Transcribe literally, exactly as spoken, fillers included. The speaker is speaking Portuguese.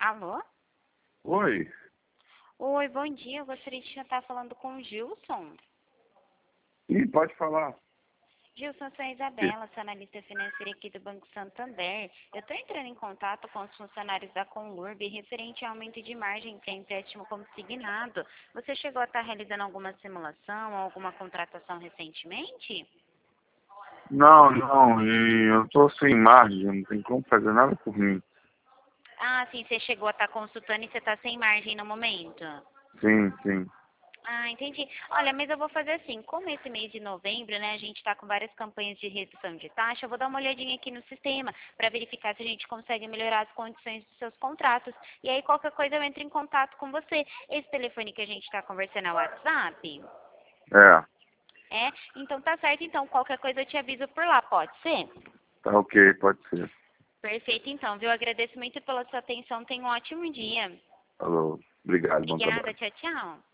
Alô? Oi. Oi, bom dia. Eu gostaria de estar falando com o Gilson. Ih, pode falar. Gilson, eu sou a Isabela, sou analista financeira aqui do Banco Santander. Eu estou entrando em contato com os funcionários da Conlurb referente ao aumento de margem para empréstimo consignado. Você chegou a estar realizando alguma simulação, alguma contratação recentemente? Não, não, e eu tô sem margem, não tem como fazer nada por mim. Ah, sim, você chegou a estar consultando e você está sem margem no momento. Sim, sim. Ah, entendi. Olha, mas eu vou fazer assim, como esse mês de novembro, né, a gente está com várias campanhas de redução de taxa, eu vou dar uma olhadinha aqui no sistema para verificar se a gente consegue melhorar as condições dos seus contratos. E aí, qualquer coisa, eu entro em contato com você. Esse telefone que a gente está conversando é o WhatsApp? É, É? Então tá certo, então qualquer coisa eu te aviso por lá, pode ser? tá ok, pode ser. Perfeito, então, viu? Agradeço muito pela sua atenção, tenha um ótimo dia. Falou. Obrigado, bom Obrigada, trabalho. tchau, tchau.